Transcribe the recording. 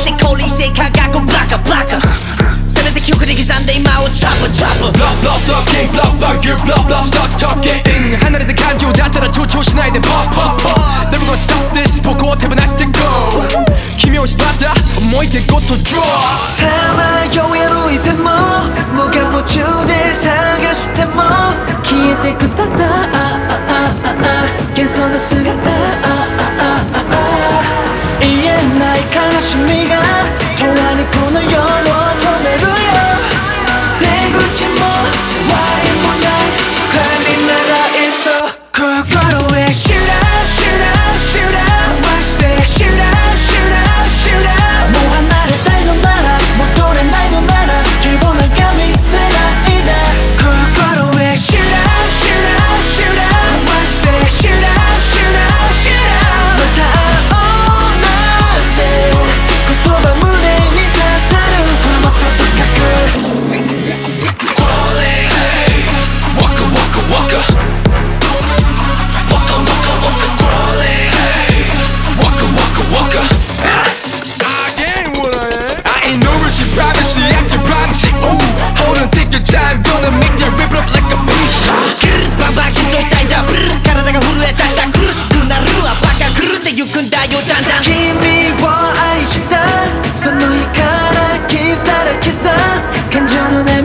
し降臨性科学ブラッカブラッカせめて記憶で刻んで今をチャップチャップ Blah blah talking blah blah you blah blah stop talking 離れた感情だったら調しないで Pop pop pop Never gonna stop this 僕を手放して Go 君を縛った思い出ごと Draw さまよい歩いても無我夢中で探しても消えてくただ幻想の姿言えない悲しみが永遠にこの世を止めるよ出口も終わりもない神ならいっそ心へシュラーシュラーシュラー壊してシュラーシュラーシュラーもう離れたいのなら戻れないのなら希望なんか見せないで心へシュラーシュラーシュラー壊してシュラーシュラーシュラーまた会おうなんて言葉胸に刺さるもっと高く Waka waka waka Waka waka waka crawling Waka waka waka I ain't what I am I ain't no rushing privacy I can promise it Ooh Hold on take your time Gonna make that rip it up like a beast バンバン心臓痛いんだブルー体が震え出した苦しくなるわバカ狂ってゆくんだよだんだん君を愛したその日から傷だらけさ感情の波